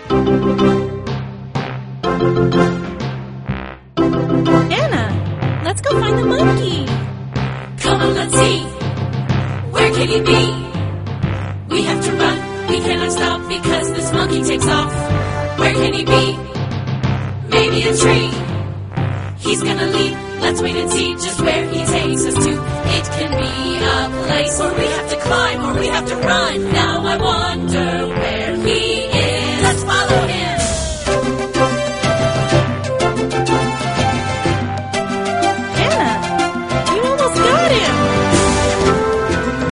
Anna, let's go find the monkey. Come on, let's see. Where can he be? We have to run. We cannot stop because this monkey takes off. Where can he be? Maybe a tree. He's gonna leap. Let's wait and see just where he takes us to. It can be a place where we have to climb or we have to run. Now I wonder where